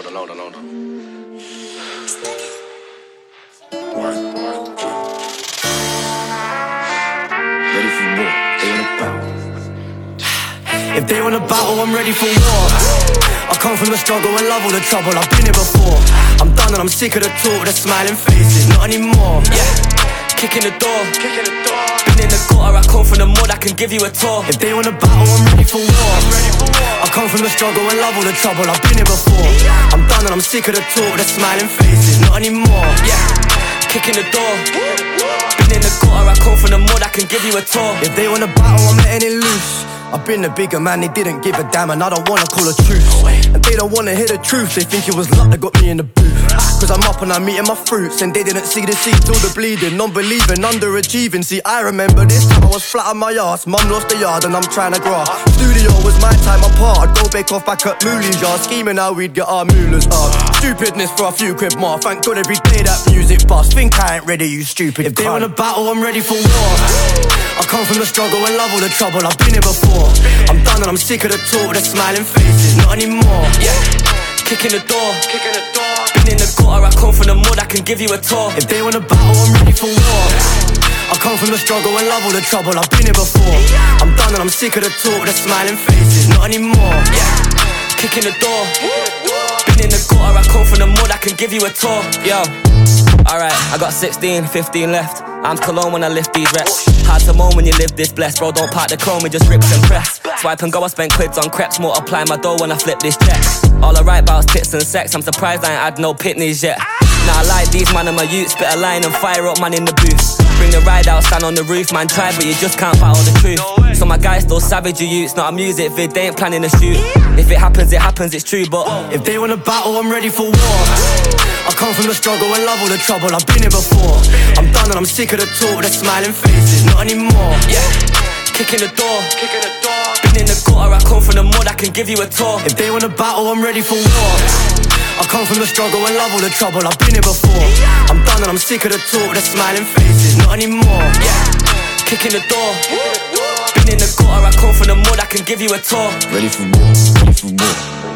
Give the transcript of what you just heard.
hold on. Ready for war, they wanna battle. If they wanna battle, I'm ready for war. I come from the struggle and love all the trouble, I've been here before. I'm done and I'm sick of the talk, the smiling faces, not anymore. Yeah, kicking the door. Been in the gutter, I come from the mud, I can give you a tour. If they wanna battle, I'm ready for war. I come from the struggle and love all the trouble, I've been here before. I'm done and I'm sick of the talk, the smiling faces, not anymore. Yeah, kicking the door. Been in the gutter, I come from the mud, I can give you a tour. If they wanna battle, I'm letting it loose. I've been the bigger man, they didn't give a damn, and I don't wanna call a truce. And they don't wanna hear the truth, they think it was luck that got me in the booth. Cause I'm up and I'm eating my fruits, and they didn't see the seeds, all the bleeding, non-believing, underachieving. See, I remember this time I was flat on my ass, mum lost the yard and I'm trying to grass. Studio was my time apart, I'd go bake off back at Mooley's yard, scheming how we'd get our moolahs hard. Stupidness for a few quid more, thank God every day that music bust. Think I ain't ready, you stupid. If they wanna battle, I'm ready for war. I come from the struggle and love all the trouble, I've been here before. I'm done and I'm sick of the talk, the smiling faces, not anymore. Yeah, kicking the door. Been in the gutter, I come from the mud, I can give you a tour. If they wanna battle, I'm ready for war. I come from the struggle and love all the trouble, I've been here before. I'm done and I'm sick of the talk, the smiling faces, not anymore. Yeah, kicking the door. Been in the gutter, I come from the mud, I can give you a tour. Yo, alright, I got 16, 15 left. I'm cologne when I lift these reps. Hard to moan when you live this blessed. Bro, don't park the chrome, it just rips and press. Swipe and go, I spend quids on crepes. Multiply my dough when I flip this check. All I write about is tits and sex. I'm surprised I ain't had no pitneys yet. Nah, I like these, man, and my youth. Spit a line and fire up, man, in the booth. Bring the ride out, stand on the roof. Man, try, but you just can't battle the truth. So my guys still savage, you youths. Not a music vid, they ain't planning a shoot. If it happens, it's true, but if they wanna battle, I'm ready for war. I come from the struggle and love all the trouble, I've been here before. I'm done and I'm sick of the talk, the smiling faces, not anymore. Yeah, kicking the door. Been in the gutter, I come from the mud, I can give you a tour. If they wanna battle, I'm ready for war. I come from the struggle and love all the trouble, I've been here before. I'm done and I'm sick of the talk, the smiling faces, not anymore. Yeah, kicking the door. Been in the gutter, I come from the mud, I can give you a tour. Ready for war, ready for war.